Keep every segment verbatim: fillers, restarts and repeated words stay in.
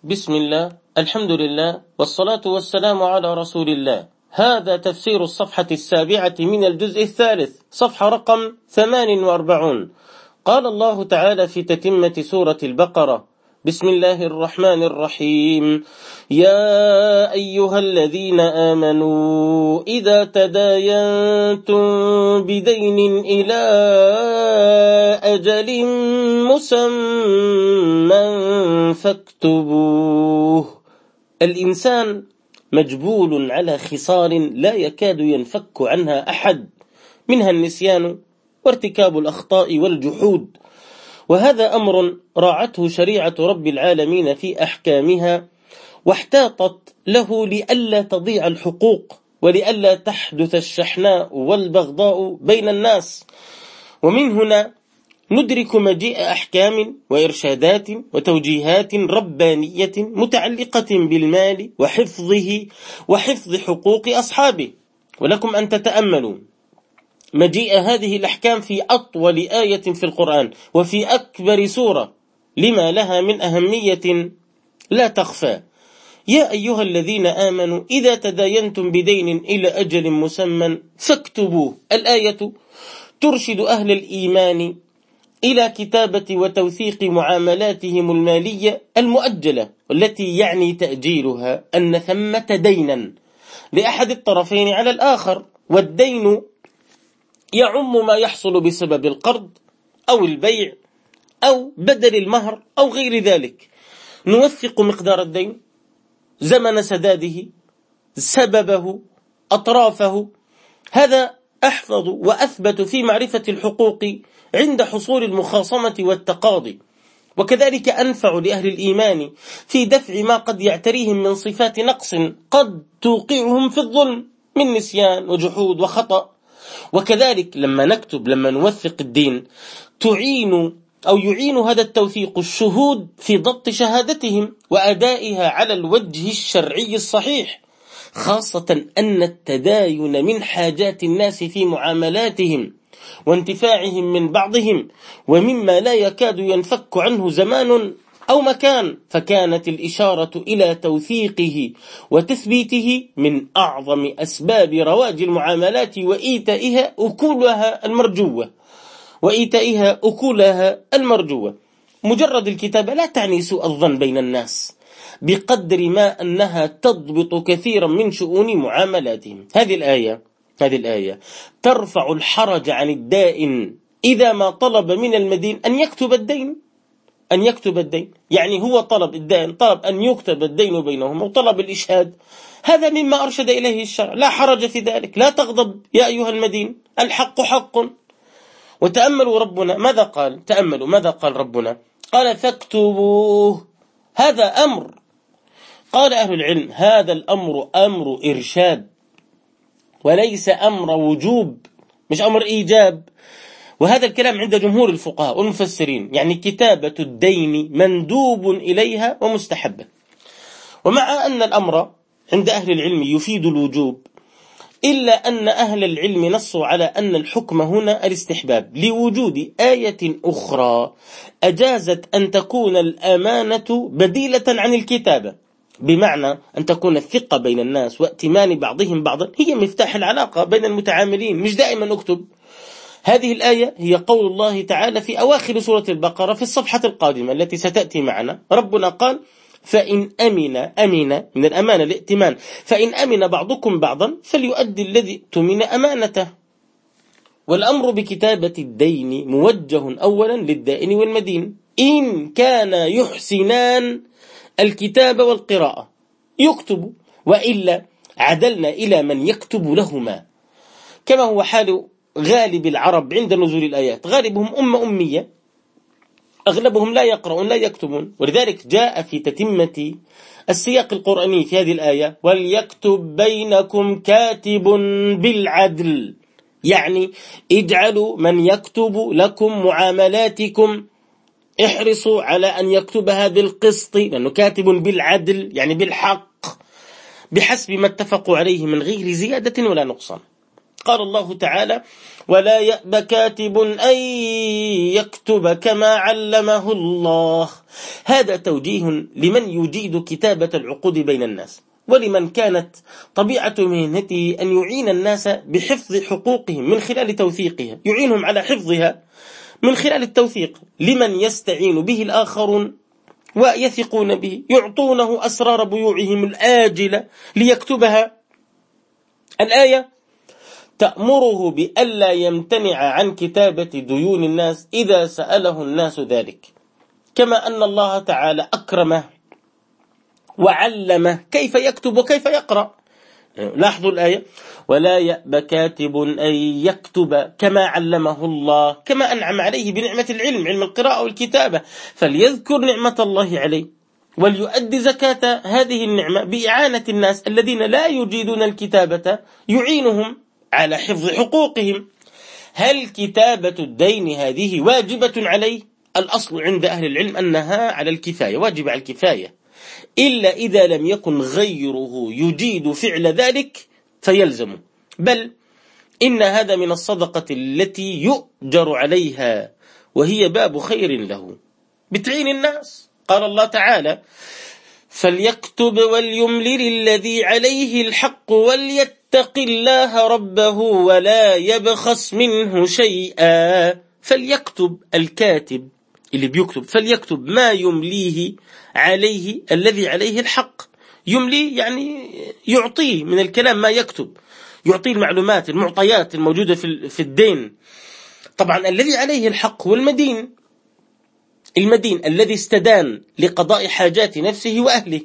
بسم الله، الحمد لله، والصلاة والسلام على رسول الله. هذا تفسير الصفحة السابعة من الجزء الثالث، صفحة رقم ثمان وأربعون. قال الله تعالى في تتمة سورة البقرة: بسم الله الرحمن الرحيم. يا أيها الذين آمنوا إذا تداينتم بدين إلى أجل مسمى فاكتبوه. الإنسان مجبول على خصال لا يكاد ينفك عنها أحد، منها النسيان وارتكاب الأخطاء والجحود، وهذا أمر راعته شريعة رب العالمين في أحكامها، واحتاطت له لئلا تضيع الحقوق ولئلا تحدث الشحناء والبغضاء بين الناس. ومن هنا ندرك مجيء أحكام وإرشادات وتوجيهات ربانية متعلقة بالمال وحفظه وحفظ حقوق أصحابه. ولكم أن تتأملوا مجيء هذه الأحكام في أطول آية في القرآن وفي أكبر سورة، لما لها من أهمية لا تخفى. يا أيها الذين آمنوا إذا تداينتم بدين إلى أجل مسمى فاكتبوه. الآية ترشد أهل الإيمان إلى كتابة وتوثيق معاملاتهم المالية المؤجلة، والتي يعني تأجيلها أن ثمة دينا لأحد الطرفين على الآخر، والدين يعم ما يحصل بسبب القرض أو البيع أو بدل المهر أو غير ذلك. نوثق مقدار الدين، زمن سداده، سببه، أطرافه. هذا أحفظ وأثبت في معرفة الحقوق عند حصول المخاصمة والتقاضي، وكذلك أنفع لأهل الإيمان في دفع ما قد يعتريهم من صفات نقص قد توقعهم في الظلم من نسيان وجحود وخطأ. وكذلك لما نكتب، لما نوثق الدين، تعين أو يعين هذا التوثيق الشهود في ضبط شهادتهم وأدائها على الوجه الشرعي الصحيح، خاصة أن التداين من حاجات الناس في معاملاتهم وانتفاعهم من بعضهم، ومما لا يكاد ينفك عنه زمان أو مكان، فكانت الإشارة إلى توثيقه وتثبيته من أعظم أسباب رواج المعاملات وإيتائها أكلها المرجوة وإيتائها أكلها المرجوة. مجرد الكتابة لا تعني سوء الظن بين الناس بقدر ما أنها تضبط كثيرا من شؤون معاملاتهم. هذه الآية هذه الآية ترفع الحرج عن الدائن إذا ما طلب من المدين أن يكتب الدين أن يكتب الدين يعني هو طلب الدائن، طلب أن يكتب الدين بينهم وطلب الإشهاد. هذا مما أرشد إليه الشرع، لا حرج في ذلك، لا تغضب يا أيها المدين، الحق حق. وتأملوا ربنا ماذا قال، تأملوا ماذا قال ربنا، قال فاكتبوه. هذا أمر، قال أهل العلم هذا الأمر أمر إرشاد وليس أمر وجوب، مش أمر إيجاب. وهذا الكلام عند جمهور الفقهاء والمفسرين، يعني كتابة الدين مندوب إليها ومستحبة. ومع أن الأمر عند أهل العلم يفيد الوجوب، إلا أن أهل العلم نصوا على أن الحكم هنا الاستحباب لوجود آية أخرى أجازت أن تكون الأمانة بديلة عن الكتابة، بمعنى أن تكون الثقة بين الناس وائتمان بعضهم بعضا هي مفتاح العلاقة بين المتعاملين، مش دائما أكتب. هذه الآية هي قول الله تعالى في أواخر سورة البقرة في الصفحة القادمة التي ستأتي معنا. ربنا قال فإن أمن أمن من الأمانة الائتمان، فإن أمن بعضكم بعضا فليؤدي الذي اؤتمن أمانته. والأمر بكتابة الدين موجه أولا للدائن والمدين إن كان يحسنان الكتاب والقراءة يكتب، وإلا عدلنا إلى من يكتب لهما، كما هو حال غالب العرب عند نزول الآيات. غالبهم أمة أمية، أغلبهم لا يقرؤون لا يكتبون، ولذلك جاء في تتمة السياق القرآني في هذه الآية وليكتب بينكم كاتب بالعدل، يعني اجعلوا من يكتب لكم معاملاتكم احرصوا على أن يكتبها بالقسط، لأنه كاتب بالعدل يعني بالحق، بحسب ما اتفقوا عليه من غير زيادة ولا نقصان. قال الله تعالى: ولا يأبى كاتب أن يكتب كما علمه الله. هذا توجيه لمن يجيد كتابة العقود بين الناس، ولمن كانت طبيعة مهنته أن يعين الناس بحفظ حقوقهم من خلال توثيقها، يعينهم على حفظها من خلال التوثيق. لمن يستعين به الآخرون ويثقون به، يعطونه أسرار بيوعهم الآجلة ليكتبها. الآية تأمره بألا يمتنع عن كتابة ديون الناس إذا سأله الناس ذلك، كما أن الله تعالى أكرمه وعلمه كيف يكتب وكيف يقرأ. لاحظوا الآية: ولا يأبى كاتب أن يكتب كما علمه الله، كما أنعم عليه بنعمة العلم، علم القراءة والكتابة، فليذكر نعمة الله عليه وليؤدي زكاة هذه النعمة بإعانة الناس الذين لا يجيدون الكتابة، يعينهم على حفظ حقوقهم. هل كتابة الدين هذه واجبة عليه؟ الأصل عند أهل العلم أنها على الكفاية، واجب على الكفاية، إلا إذا لم يكن غيره يجيد فعل ذلك فيلزمه. بل إن هذا من الصدقة التي يؤجر عليها، وهي باب خير له بتعين الناس. قال الله تعالى: فليكتب وليملل الذي عليه الحق وليتق الله ربه ولا يبخس منه شيئا. فليكتب، الكاتب اللي بيكتب، فليكتب ما يمليه عليه الذي عليه الحق. يملي يعني يعطيه من الكلام ما يكتب، يعطيه المعلومات المعطيات الموجودة في الدين. طبعا الذي عليه الحق هو المدين، المدين الذي استدان لقضاء حاجات نفسه وأهله.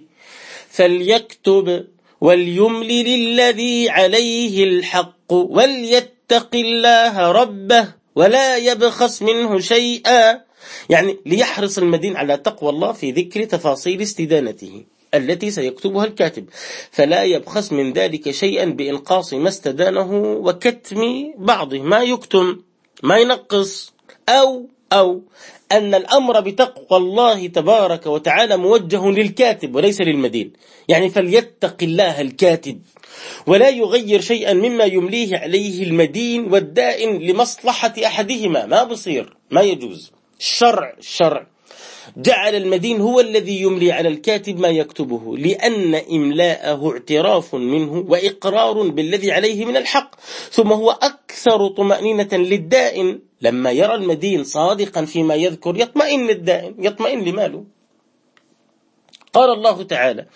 فليكتب وليملل الذي عليه الحق وليتق الله ربه ولا يبخس منه شيئا، يعني ليحرص المدين على تقوى الله في ذكر تفاصيل استدانته التي سيكتبها الكاتب، فلا يبخس من ذلك شيئا بإنقاص ما استدانه وكتم بعضه، ما يكتم ما ينقص. أو أو أن الأمر بتقوى الله تبارك وتعالى موجه للكاتب وليس للمدين، يعني فليتق الله الكاتب ولا يغير شيئا مما يمليه عليه المدين والدائن لمصلحة أحدهما، ما بصير، ما يجوز. الشرع الشرع جعل المدين هو الذي يملي على الكاتب ما يكتبه، لأن إملاءه اعتراف منه وإقرار بالذي عليه من الحق، ثم هو أكثر طمأنينة للدائن. لما يرى المدين صادقا فيما يذكر يطمئن الدائن، يطمئن لماله. قال الله تعالى: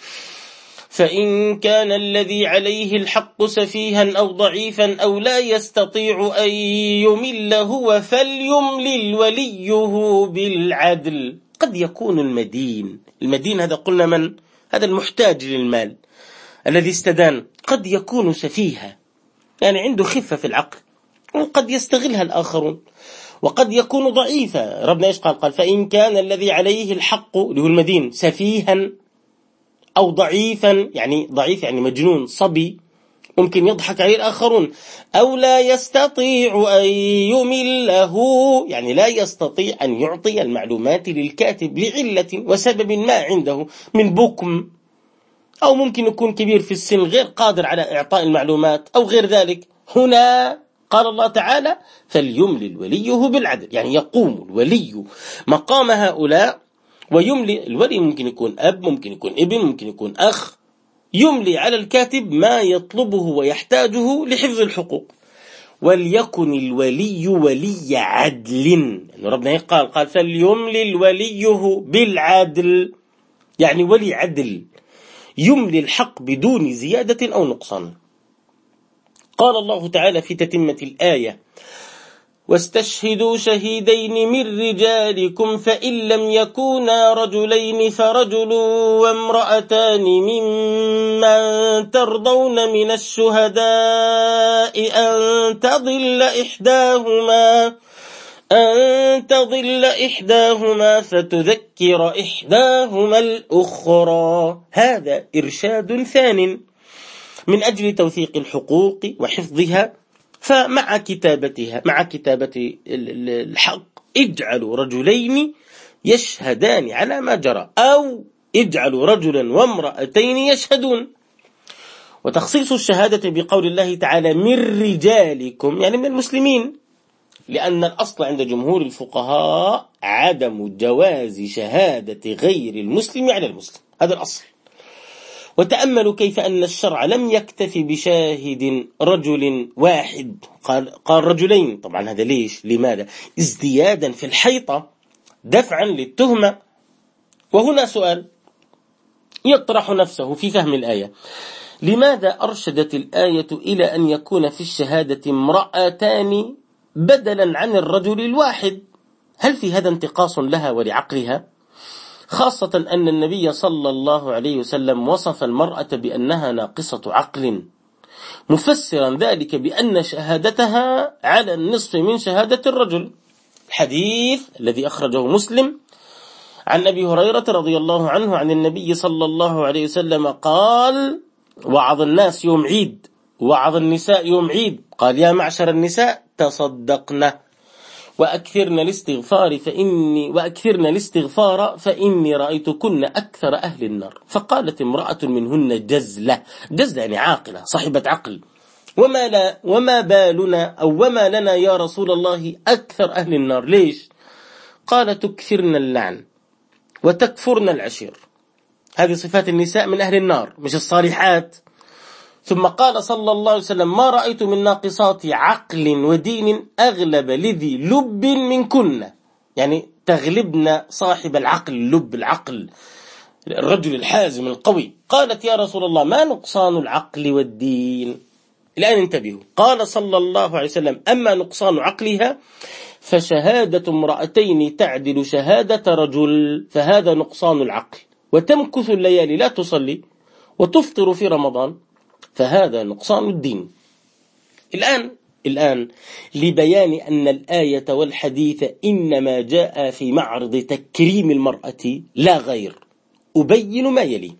فإن كان الذي عليه الحق سفيها أو ضعيفا أو لا يستطيع أن يمل هو فليملل وليه بالعدل. قد يكون المدين، المدين هذا قلنا من؟ هذا المحتاج للمال الذي استدان، قد يكون سفيها، يعني عنده خفة في العقل وقد يستغلها الآخرون، وقد يكون ضعيفا. ربنا إيش قال؟ قال: فإن كان الذي عليه الحق اللي هو المدين سفيها أو ضعيفا، يعني ضعيف يعني مجنون صبي ممكن يضحك عليه الآخرون، أو لا يستطيع أن يمله، يعني لا يستطيع أن يعطي المعلومات للكاتب لعلة وسبب ما عنده من بكم، أو ممكن يكون كبير في السن غير قادر على إعطاء المعلومات أو غير ذلك. هنا قال الله تعالى: فليملل وليه بالعدل، يعني يقوم الولي مقام هؤلاء ويملي. الولي ممكن يكون أب، ممكن يكون ابن، ممكن يكون أخ، يملي على الكاتب ما يطلبه ويحتاجه لحفظ الحقوق. وليكن الولي ولي عدل، يعني ربنا قال قال فليملل وليه بالعدل، يعني ولي عدل يملي الحق بدون زيادة أو نقصان. قال الله تعالى في تتمة الآية: واستشهدوا شهيدين من رجالكم فإن لم يكونا رجلين فرجل وامرأتان ممن ترضون من الشهداء أن تضل إحداهما أن تضل إحداهما فتذكر إحداهما الأخرى. هذا إرشاد ثان من أجل توثيق الحقوق وحفظها. فمع كتابتها مع كتابة الحق اجعلوا رجلين يشهدان على ما جرى، أو اجعلوا رجلا وامرأتين يشهدون. وتخصيص الشهادة بقول الله تعالى من رجالكم يعني من المسلمين، لأن الأصل عند جمهور الفقهاء عدم جواز شهادة غير المسلم على المسلم، هذا الأصل. وتأملوا كيف أن الشرع لم يكتفي بشاهد رجل واحد، قال, قال رجلين. طبعا هذا ليش؟ لماذا؟ ازديادا في الحيطة دفعا للتهمة. وهنا سؤال يطرح نفسه في فهم الآية: لماذا أرشدت الآية إلى أن يكون في الشهادة امرأتان بدلا عن الرجل الواحد؟ هل في هذا انتقاص لها ولعقلها؟ خاصة أن النبي صلى الله عليه وسلم وصف المرأة بأنها ناقصة عقل، مفسرا ذلك بأن شهادتها على النصف من شهادة الرجل. الحديث الذي أخرجه مسلم عن أبي هريرة رضي الله عنه عن النبي صلى الله عليه وسلم قال: وعظ الناس يوم عيد، وعظ النساء يوم عيد، قال: يا معشر النساء تصدقنا وأكثرنا الاستغفار فإني وأكثرنا الاستغفار فإني رأيتكن أكثر أهل النار. فقالت امرأة منهن جزلة، جزلة يعني عاقلة صاحبة عقل: وما لا وما بالنا أو وما لنا يا رسول الله أكثر أهل النار، ليش؟ قال: تكثرن اللعن وتكفرن العشير. هذه صفات النساء من أهل النار مش الصالحات. ثم قال صلى الله عليه وسلم: ما رأيت من ناقصات عقل ودين أغلب لذي لب منكن، يعني تغلبنا صاحب العقل، اللب العقل، الرجل الحازم القوي. قالت: يا رسول الله ما نقصان العقل والدين؟ الآن انتبهوا، قال صلى الله عليه وسلم: أما نقصان عقلها فشهادة امرأتين تعدل شهادة رجل، فهذا نقصان العقل. وتمكث الليالي لا تصلي وتفطر في رمضان، فهذا نقصان الدين. الآن الآن لبيان أن الآية والحديث إنما جاء في معرض تكريم المرأة لا غير، أبين ما يلي.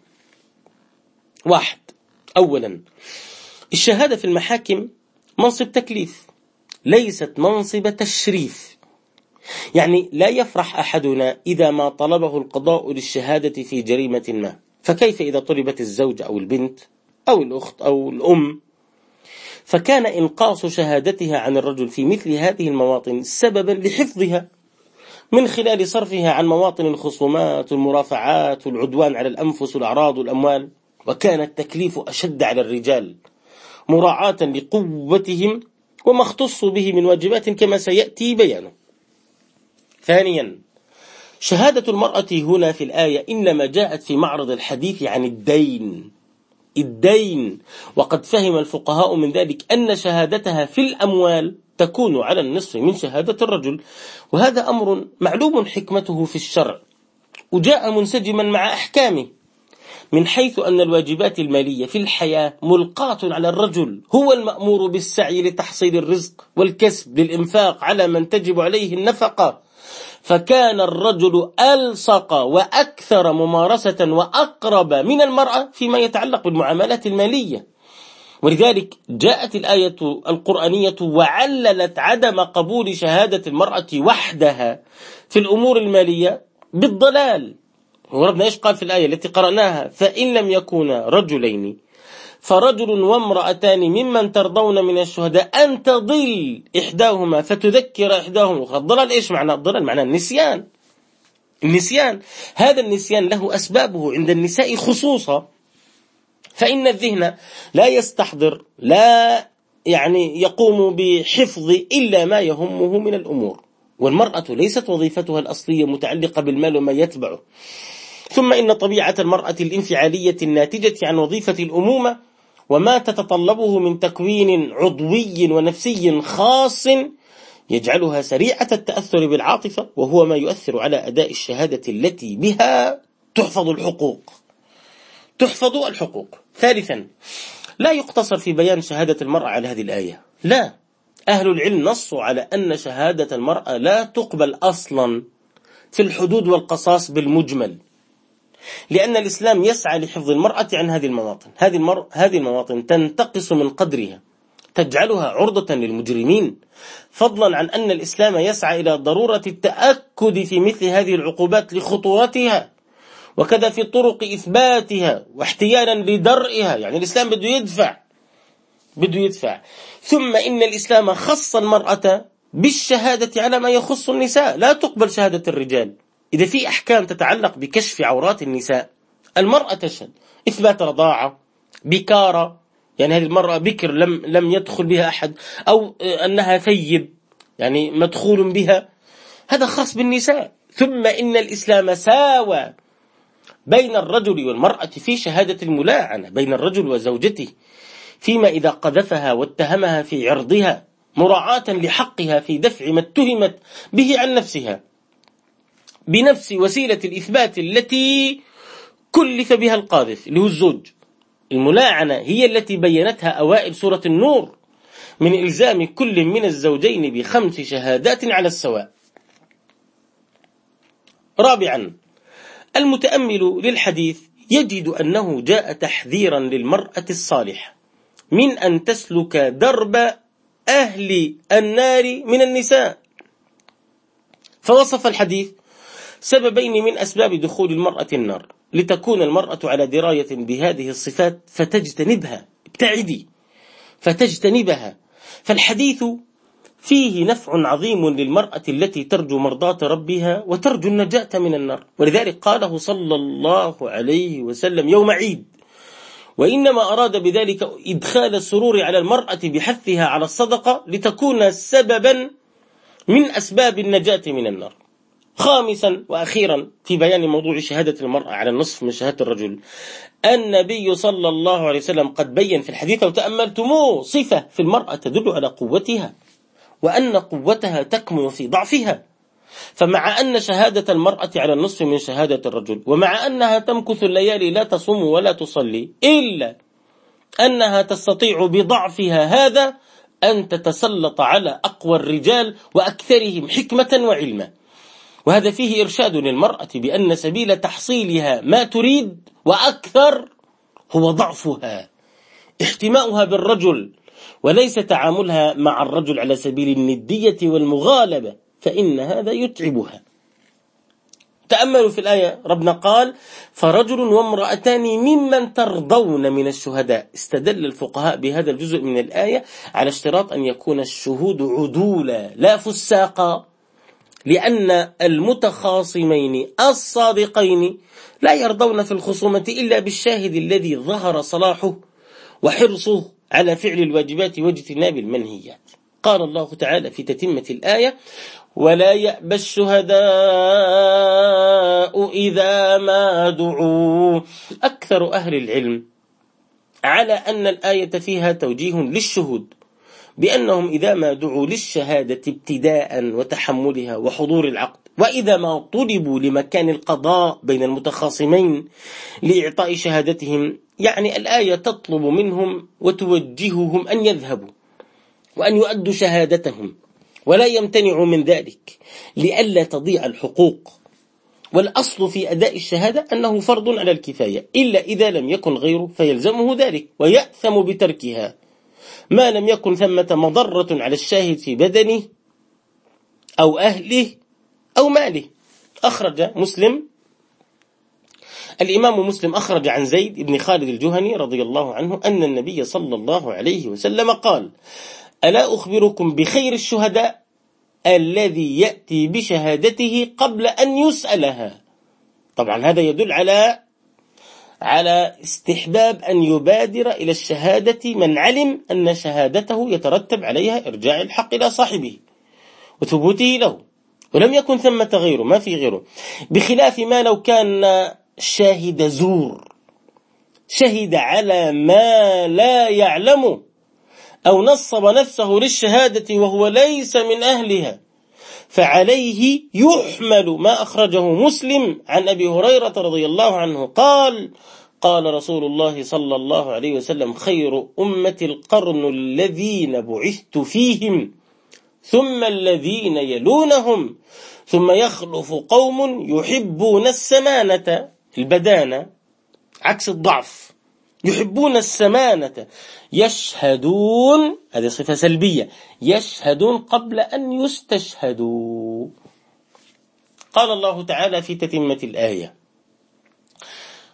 واحد: أولا، الشهادة في المحاكم منصب تكليف، ليست منصب تشريف. يعني لا يفرح أحدنا إذا ما طلبه القضاء للشهادة في جريمة ما، فكيف إذا طلبت الزوج أو البنت أو الأخت أو الأم؟ فكان إنقاص شهادتها عن الرجل في مثل هذه المواطن سببا لحفظها من خلال صرفها عن مواطن الخصومات والمرافعات والعدوان على الأنفس والأعراض والأموال. وكان التكليف أشد على الرجال مراعاة لقوتهم وما اختصوا به من واجبات كما سيأتي بيانه. ثانيا، شهادة المرأة هنا في الآية إنما جاءت في معرض الحديث عن الدين الدين وقد فهم الفقهاء من ذلك أن شهادتها في الأموال تكون على النصف من شهادة الرجل، وهذا أمر معلوم حكمته في الشرع وجاء منسجما مع أحكامه، من حيث أن الواجبات المالية في الحياة ملقاة على الرجل، هو المأمور بالسعي لتحصيل الرزق والكسب للإنفاق على من تجب عليه النفقة، فكان الرجل ألصق وأكثر ممارسة وأقرب من المرأة فيما يتعلق بالمعاملات المالية. ولذلك جاءت الآية القرآنية وعللت عدم قبول شهادة المرأة وحدها في الأمور المالية بالضلال. وربنا إيش قال في الآية التي قرأناها؟ فإن لم يكونا رجلين فرجل وامرأتان ممن ترضون من الشهداء أن تضل إحداهما فتذكر إحداهما الأخرى. الضلال إيش معنى الضلال؟ معنى النسيان. النسيان هذا النسيان له أسبابه عند النساء خصوصا، فإن الذهن لا يستحضر، لا يعني يقوم بحفظ إلا ما يهمه من الأمور، والمرأة ليست وظيفتها الأصلية متعلقة بالمال وما يتبعه. ثم إن طبيعة المرأة الانفعالية الناتجة عن وظيفة الأمومة وما تتطلبه من تكوين عضوي ونفسي خاص يجعلها سريعة التأثر بالعاطفة، وهو ما يؤثر على أداء الشهادة التي بها تحفظ الحقوق تحفظ الحقوق. ثالثا، لا يقتصر في بيان شهادة المرأة على هذه الآية، لا، أهل العلم نصوا على أن شهادة المرأة لا تقبل أصلا في الحدود والقصاص بالمجمل، لأن الإسلام يسعى لحفظ المرأة عن هذه المواطن. هذه المر... هذه المواطن تنتقص من قدرها، تجعلها عرضة للمجرمين، فضلا عن أن الإسلام يسعى إلى ضرورة التأكد في مثل هذه العقوبات لخطورتها وكذا في طرق إثباتها واحتيالا لدرئها. يعني الإسلام بده يدفع بده يدفع ثم إن الإسلام خص المرأة بالشهادة على ما يخص النساء، لا تقبل شهادة الرجال. إذا في أحكام تتعلق بكشف عورات النساء، المرأة تشهد إثبات رضاعة، بكارة، يعني هذه المرأة بكر لم لم يدخل بها أحد، أو أنها ثيب يعني مدخول بها، هذا خاص بالنساء. ثم إن الإسلام ساوى بين الرجل والمرأة في شهادة الملاعنة بين الرجل وزوجته، فيما إذا قذفها واتهمها في عرضها مراعاة لحقها في دفع ما اتهمت به عن نفسها بنفس وسيلة الإثبات التي كلف بها القاذف اللي هو الزوج. الملاعنة هي التي بينتها أوائل سورة النور من إلزام كل من الزوجين بخمس شهادات على السواء. رابعا، المتأمل للحديث يجد أنه جاء تحذيرا للمرأة الصالحة من أن تسلك درب أهل النار من النساء، فوصف الحديث سببين من أسباب دخول المرأة النار لتكون المرأة على دراية بهذه الصفات فتجتنبها، ابتعدي فتجتنبها. فالحديث فيه نفع عظيم للمرأة التي ترجو مرضاة ربها وترجو النجاة من النار، ولذلك قاله صلى الله عليه وسلم يوم عيد، وإنما أراد بذلك إدخال السرور على المرأة بحثها على الصدقة لتكون سببا من أسباب النجاة من النار. خامسا وأخيرا في بيان موضوع شهادة المرأة على النصف من شهادة الرجل، النبي صلى الله عليه وسلم قد بين في الحديث وتأملتموه صفة في المرأة تدل على قوتها، وأن قوتها تكمن في ضعفها. فمع أن شهادة المرأة على النصف من شهادة الرجل، ومع أنها تمكث الليالي لا تصوم ولا تصلي، إلا أنها تستطيع بضعفها هذا أن تتسلط على أقوى الرجال وأكثرهم حكمة وعلما. وهذا فيه إرشاد للمرأة بأن سبيل تحصيلها ما تريد وأكثر هو ضعفها، احتماؤها بالرجل، وليس تعاملها مع الرجل على سبيل الندية والمغالبة، فإن هذا يتعبها. تأملوا في الآية، ربنا قال فرجل وامرأتان ممن ترضون من الشهداء. استدل الفقهاء بهذا الجزء من الآية على اشتراط أن يكون الشهود عدولا لا فساقا، لأن المتخاصمين الصادقين لا يرضون في الخصومة إلا بالشاهد الذي ظهر صلاحه وحرصه على فعل الواجبات واجتناب المنهيات. قال الله تعالى في تتمة الآية ولا يأبى الشهداء إذا ما دعوا. أكثر أهل العلم على أن الآية فيها توجيه للشهود بأنهم إذا ما دعوا للشهادة ابتداء وتحملها وحضور العقد، وإذا ما طلبوا لمكان القضاء بين المتخاصمين لإعطاء شهادتهم، يعني الآية تطلب منهم وتوجههم أن يذهبوا وأن يؤدوا شهادتهم ولا يمتنعوا من ذلك لئلا تضيع الحقوق. والأصل في أداء الشهادة أنه فرض على الكفاية، إلا إذا لم يكن غيره فيلزمه ذلك ويأثم بتركها ما لم يكن ثمة مضرة على الشاهد في بدنه أو أهله أو ماله. أخرج مسلم الإمام مسلم أخرج عن زيد بن خالد الجهني رضي الله عنه أن النبي صلى الله عليه وسلم قال ألا أخبركم بخير الشهداء الذي يأتي بشهادته قبل أن يسألها. طبعا هذا يدل على على استحباب أن يبادر إلى الشهادة من علم أن شهادته يترتب عليها إرجاع الحق إلى صاحبه وثبوته له، ولم يكن ثمة غيره، ما في غيره، بخلاف ما لو كان شاهد زور شهد على ما لا يعلم أو نصب نفسه للشهادة وهو ليس من أهلها، فعليه يحمل ما أخرجه مسلم عن أبي هريرة رضي الله عنه قال قال رسول الله صلى الله عليه وسلم خير أمة القرن الذين بعثت فيهم ثم الذين يلونهم ثم يخلف قوم يحبون السمانة، البدانة عكس الضعف، يحبون السمانة يشهدون، هذه صفة سلبية، يشهدون قبل أن يستشهدوا. قال الله تعالى في تتمة الآية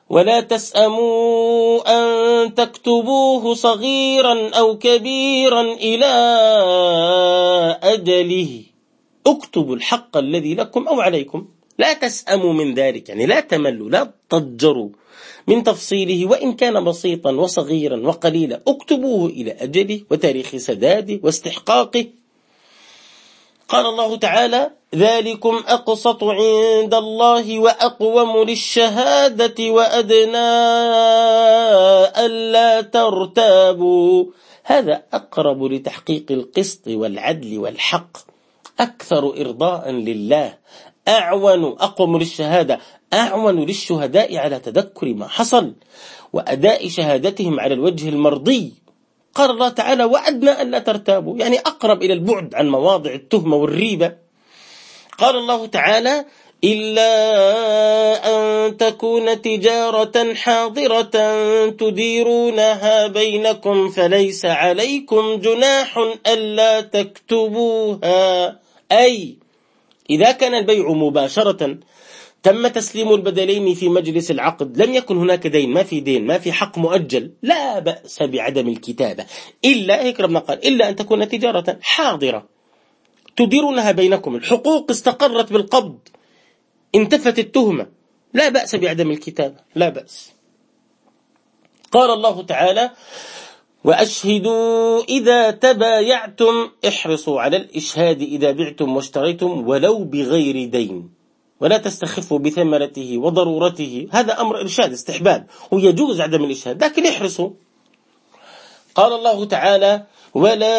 ولا تسأموا أن تكتبوه صغيرا أو كبيرا إلى أجله. اكتبوا الحق الذي لكم أو عليكم، لا تسأموا من ذلك، يعني لا تملوا، لا تضجروا من تفصيله وإن كان بسيطا وصغيرا وقليلا، اكتبوه إلى أجله وتاريخ سداده واستحقاقه. قال الله تعالى: ذلكم أقسط عند الله وأقوم للشهادة وأدنى ألا ترتابوا. هذا أقرب لتحقيق القسط والعدل والحق، أكثر إرضاء لله، أعون، أقوم للشهادة، أعون للشهداء على تذكر ما حصل وأداء شهادتهم على الوجه المرضي. قال الله تعالى: وأدنى أن لا ترتابوا، يعني أقرب إلى البعد عن مواضع التهمة والريبة. قال الله تعالى: إلا أن تكون تجارة حاضرة تديرونها بينكم فليس عليكم جناح ألا تكتبوها. أي إذا كان البيع مباشرة تم تسليم البدلين في مجلس العقد، لم يكن هناك دين، ما في دين، ما في حق مؤجل، لا بأس بعدم الكتابة، إلا هيك ربنا قال: إلا أن تكون تجارة حاضرة تديرونها بينكم، الحقوق استقرت بالقبض، انتفت التهمة، لا بأس بعدم الكتابة، لا بأس. قال الله تعالى: وأشهدوا إذا تبايعتم، احرصوا على الإشهاد إذا بعتم واشتريتم ولو بغير دين، ولا تستخفوا بثمرته وضرورته. هذا أمر إرشاد استحباب، ويجوز عدم الإشهاد، لكن احرصوا. قال الله تعالى: ولا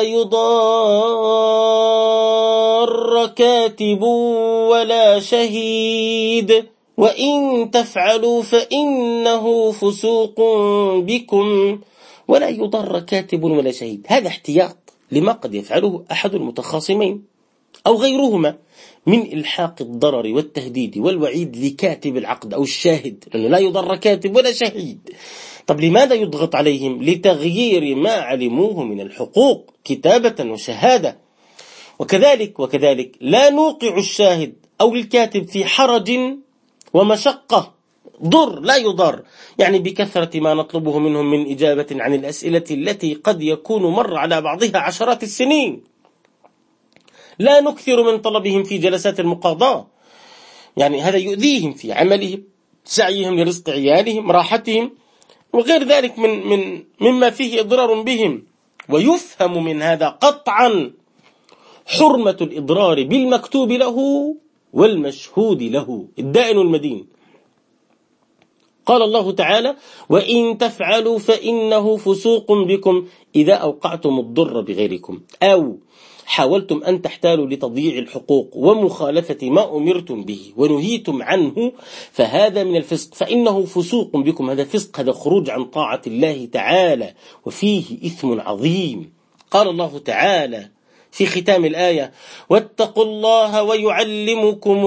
يضار كاتب ولا شهيد وإن تفعلوا فإنه فسوق بكم. ولا يضار كاتب ولا شهيد، هذا احتياط لما قد يفعله أحد المتخاصمين أو غيرهما من إلحاق الضرر والتهديد والوعيد لكاتب العقد أو الشاهد، لأنه لا يضر كاتب ولا شهيد. طب لماذا يضغط عليهم؟ لتغيير ما علموه من الحقوق كتابة وشهادة. وكذلك وكذلك لا نوقع الشاهد أو الكاتب في حرج ومشقة، ضر لا يضر، يعني بكثرة ما نطلبه منهم من إجابة عن الأسئلة التي قد يكون مر على بعضها عشرات السنين. لا نكثر من طلبهم في جلسات المقاضاة، يعني هذا يؤذيهم في عملهم، سعيهم لرزق عيالهم، راحتهم، وغير ذلك من من مما فيه إضرار بهم. ويفهم من هذا قطعا حرمة الإضرار بالمكتوب له والمشهود له، الدائن والمدين. قال الله تعالى: وإن تفعلوا فإنه فسوق بكم إذا أوقعتم الضر بغيركم أو حاولتم أن تحتالوا لتضييع الحقوق ومخالفة ما أمرتم به ونهيتم عنه، فهذا من الفسق، فإنه فسوق بكم. هذا فسق، هذا خروج عن طاعة الله تعالى، وفيه إثم عظيم. قال الله تعالى في ختام الآية: واتقوا الله ويعلمكم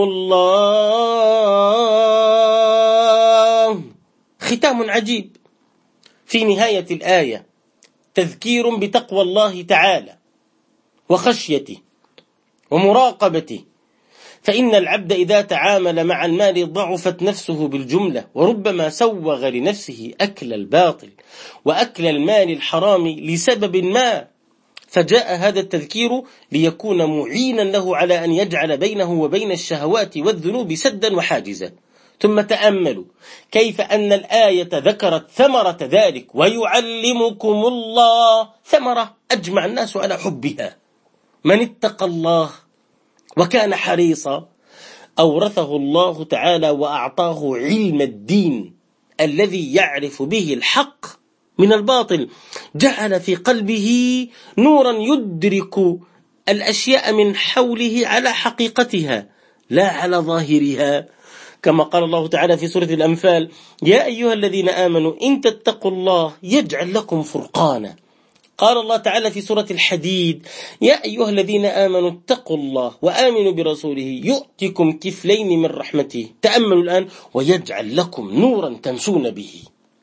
الله. ختام عجيب في نهاية الآية، تذكير بتقوى الله تعالى وخشيته ومراقبته. فإن العبد إذا تعامل مع المال ضعفت نفسه بالجملة، وربما سوغ لنفسه أكل الباطل وأكل المال الحرام لسبب ما، فجاء هذا التذكير ليكون معينا له على أن يجعل بينه وبين الشهوات والذنوب سدا وحاجزا. ثم تأملوا كيف أن الآية ذكرت ثمرة ذلك: ويعلمكم الله، ثمرة أجمع الناس على حبها. من اتقى الله وكان حريصا أورثه الله تعالى وأعطاه علم الدين الذي يعرف به الحق من الباطل، جعل في قلبه نورا يدرك الأشياء من حوله على حقيقتها لا على ظاهرها، كما قال الله تعالى في سورة الأنفال: يا أيها الذين آمنوا إن تتقوا الله يجعل لكم فرقانا. قال الله تعالى في سورة الحديد: يا أيها الذين آمنوا اتقوا الله وآمنوا برسوله يؤتكم كفلين من رحمته. تأملوا الآن: ويجعل لكم نورا تمشون به.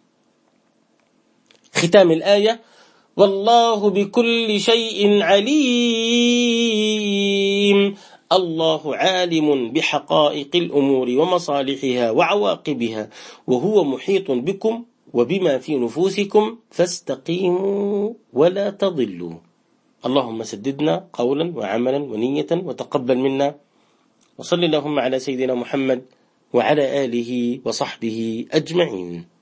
ختام الآية: والله بكل شيء عليم. الله عالم بحقائق الأمور ومصالحها وعواقبها، وهو محيط بكم وبما في نفوسكم، فاستقيموا ولا تضلوا. اللهم سددنا قولا وعملا ونية وتقبل منا، وصل اللهم على سيدنا محمد وعلى آله وصحبه أجمعين.